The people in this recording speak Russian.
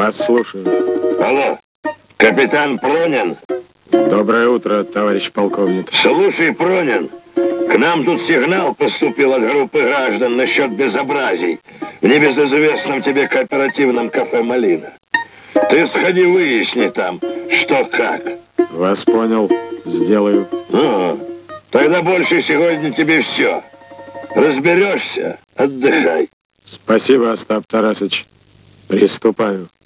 Вас слушают. Алло, капитан Пронин? Доброе утро, товарищ полковник. Слушай, Пронин, к нам тут сигнал поступил от группы граждан насчет безобразий в небезызвестном тебе кооперативном кафе «Малина». Ты сходи, выясни там, что как. Вас понял, сделаю. Ну, тогда больше сегодня тебе все. Разберешься, отдыхай. Спасибо, Остап Тарасыч. Приступаю.